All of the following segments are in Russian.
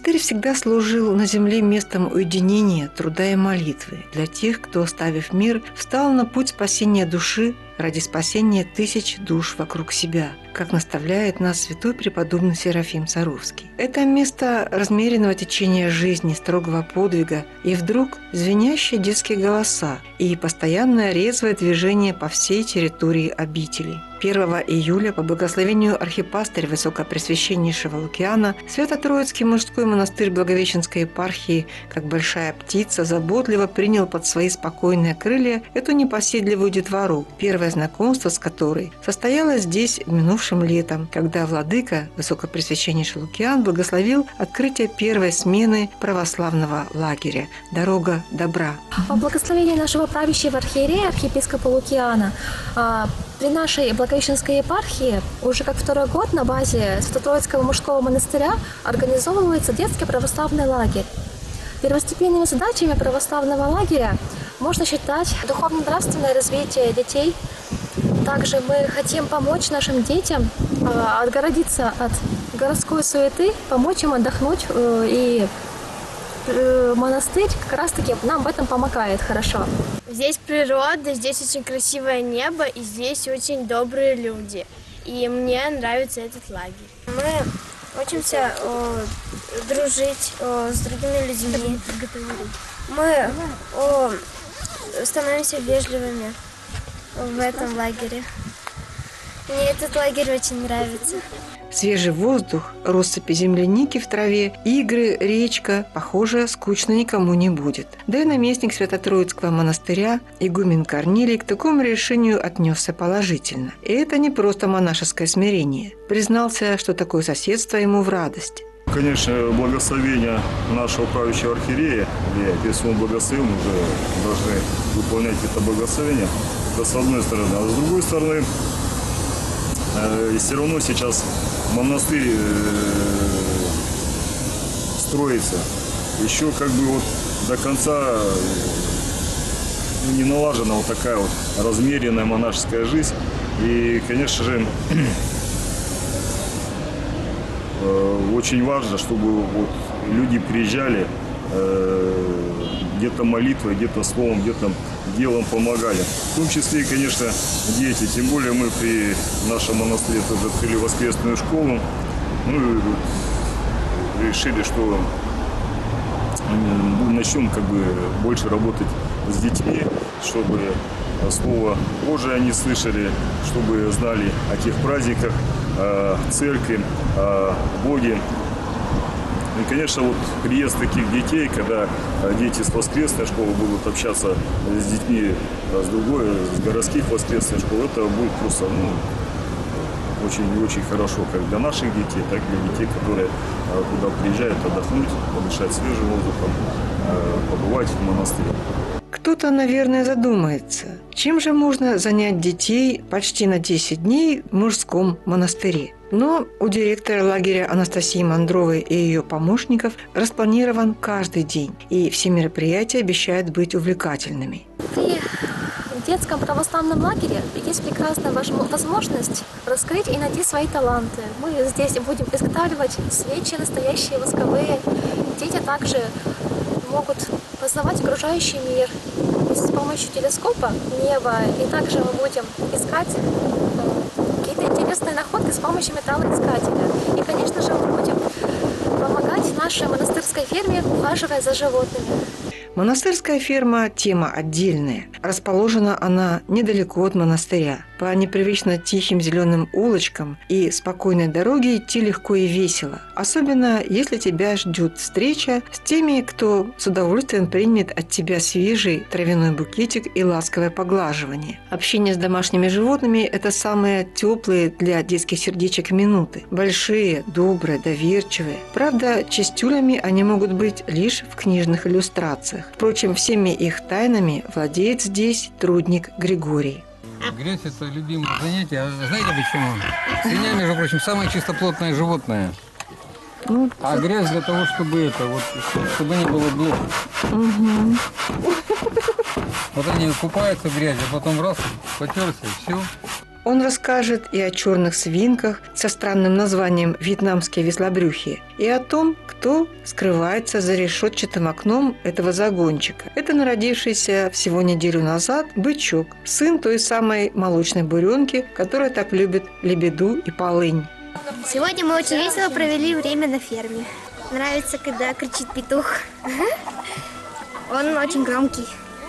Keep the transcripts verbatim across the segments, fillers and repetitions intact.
Монастырь всегда служил на земле местом уединения, труда и молитвы для тех, кто, оставив мир, встал на путь спасения души ради спасения тысяч душ вокруг себя, как наставляет нас святой преподобный Серафим Саровский. Это место размеренного течения жизни, строгого подвига, и вдруг звенящие детские голоса и постоянное резвое движение по всей территории обители. первого июля по благословению архипастыря Высокопресвященнейшего Лукиана Свято-Троицкий мужской монастырь Благовещенской епархии, как большая птица, заботливо принял под свои спокойные крылья эту непоседливую детвору, первое знакомство с которой состоялось здесь минувшим летом, когда владыка Высокопресвященнейший Лукиан благословил открытие первой смены православного лагеря «Дорога добра». По благословению нашего правящего архиерея, архиепископа Лукиана, при нашей Благовещенской епархии уже как второй год на базе Свято-Троицкого мужского монастыря организовывается детский православный лагерь. Первостепенными задачами православного лагеря можно считать духовно-нравственное развитие детей. Также мы хотим помочь нашим детям отгородиться от городской суеты, помочь им отдохнуть, и монастырь как раз-таки нам в этом помогает хорошо. Здесь природа, здесь очень красивое небо, и здесь очень добрые люди. И мне нравится этот лагерь. Мы учимся о, дружить о, с другими людьми. Мы о, становимся вежливыми в этом лагере. Мне этот лагерь очень нравится. Свежий воздух, россыпи земляники в траве, игры, речка, похоже, скучно никому не будет. Да и наместник Свято-Троицкого монастыря, игумен Корнилий, к такому решению отнесся положительно. И это не просто монашеское смирение. Признался, что такое соседство ему в радость. Конечно, благословение нашего правящего архиерея, и если он благословен, мы уже должны выполнять это благословение. Это с одной стороны. А с другой стороны, и все равно сейчас монастырь строится. Еще как бы вот до конца не налажена вот такая вот размеренная монашеская жизнь. И, конечно же, очень важно, чтобы вот люди приезжали, где-то молитвой, где-то словом, где-то делом помогали. В том числе и, конечно, дети. Тем более мы при нашем монастыре тоже открыли воскресную школу. Ну и вот решили, что начнем как бы больше работать с детьми, чтобы Слово Божие они слышали, чтобы знали о тех праздниках, о церкви, о Боге. И, конечно, вот приезд таких детей, когда дети с воскресной школы будут общаться с детьми с другой, с городских воскресных школ, это будет просто ну, очень и очень хорошо, как для наших детей, так и для детей, которые туда приезжают отдохнуть, подышать свежим воздухом, побывать в монастыре. Кто-то, наверное, задумается, чем же можно занять детей почти на десять дней в мужском монастыре. Но у директора лагеря Анастасии Мандровой и ее помощников распланирован каждый день, и все мероприятия обещают быть увлекательными. При детском православном лагере есть прекрасная возможность раскрыть и найти свои таланты. Мы здесь будем изготавливать свечи настоящие, восковые. Дети также могут познавать окружающий мир с помощью телескопа неба, и также мы будем искать какие-то интересные находки с помощью металлоискателя. И, конечно же, мы будем помогать нашей монастырской ферме, ухаживая за животными. Монастырская ферма – тема отдельная. Расположена она недалеко от монастыря. По непривычно тихим зеленым улочкам и спокойной дороге идти легко и весело. Особенно, если тебя ждет встреча с теми, кто с удовольствием примет от тебя свежий травяной букетик и ласковое поглаживание. Общение с домашними животными – это самые теплые для детских сердечек минуты. Большие, добрые, доверчивые. Правда, чистюлями они могут быть лишь в книжных иллюстрациях. Впрочем, всеми их тайнами владеет здесь трудник Григорий. Грязь – это любимое занятие. А знаете почему? Свинья, между прочим, самое чистоплотное животное. Ну, а грязь для того, чтобы это, вот, чтобы не было блох. Угу. Вот они купаются в грязи, а потом раз, потерся, и все. Он расскажет и о черных свинках со странным названием «вьетнамские веслобрюхие», и о том, кто скрывается за решетчатым окном этого загончика. Это народившийся всего неделю назад бычок, сын той самой молочной буренки, которая так любит лебеду и полынь. Сегодня мы очень весело провели время на ферме. Нравится, когда кричит петух. Он очень громкий.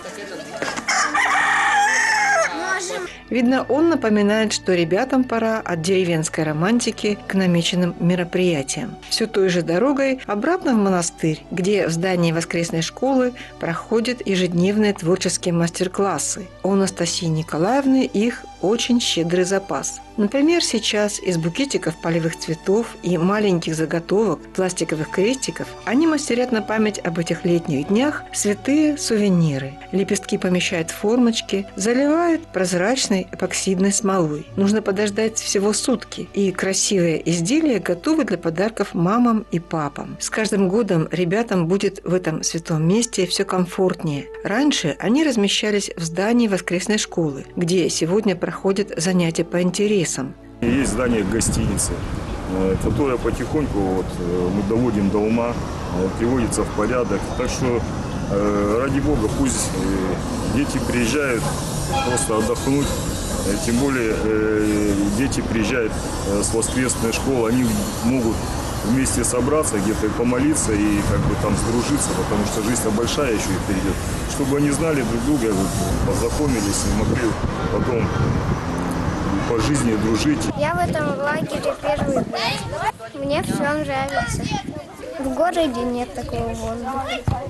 Видно, он напоминает, что ребятам пора от деревенской романтики к намеченным мероприятиям. Все той же дорогой обратно в монастырь, где в здании воскресной школы проходят ежедневные творческие мастер-классы. У Анастасии Николаевны их очень щедрый запас. Например, сейчас из букетиков полевых цветов и маленьких заготовок пластиковых крестиков они мастерят на память об этих летних днях святые сувениры. Лепестки помещают в формочки, заливают прозрачной эпоксидной смолой. Нужно подождать всего сутки, и красивые изделия готовы для подарков мамам и папам. С каждым годом ребятам будет в этом святом месте все комфортнее. Раньше они размещались в здании воскресной школы, где сегодня проходят занятия по интересам. Есть здание гостиницы, которое потихоньку вот, мы доводим до ума, приводится в порядок. Так что, ради бога, пусть дети приезжают просто отдохнуть. Тем более дети приезжают с воскресной школы, они могут вместе собраться, где-то помолиться и как бы там сдружиться, потому что жизнь большая еще и впереди. Чтобы они знали друг друга, вот, познакомились и могли потом по жизни дружить. Я в этом лагере первый год. Мне все нравится. В городе нет такого воздуха.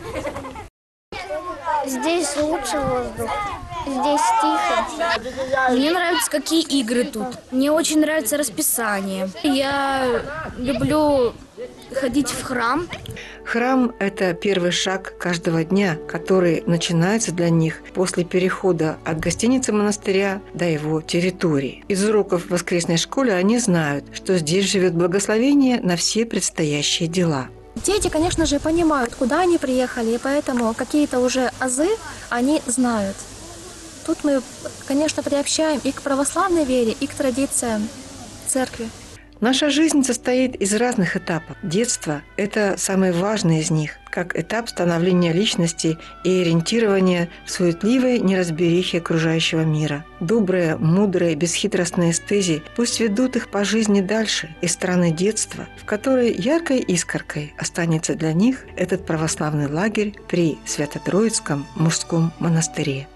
Здесь лучше воздух. Здесь тихо. Мне нравятся, какие игры тут. Мне очень нравится расписание. Я люблю ходить в храм. Храм – это первый шаг каждого дня, который начинается для них после перехода от гостиницы монастыря до его территории. Из уроков в воскресной школе они знают, что здесь живет благословение на все предстоящие дела. Дети, конечно же, понимают, куда они приехали, и поэтому какие-то уже азы они знают. Тут мы, конечно, приобщаем и к православной вере, и к традициям церкви. Наша жизнь состоит из разных этапов. Детство – это самый важный из них, как этап становления личности и ориентирования в суетливой неразберихе окружающего мира. Добрые, мудрые, бесхитростные эстези пусть ведут их по жизни дальше, из страны детства, в которой яркой искоркой останется для них этот православный лагерь при Свято-Троицком мужском монастыре.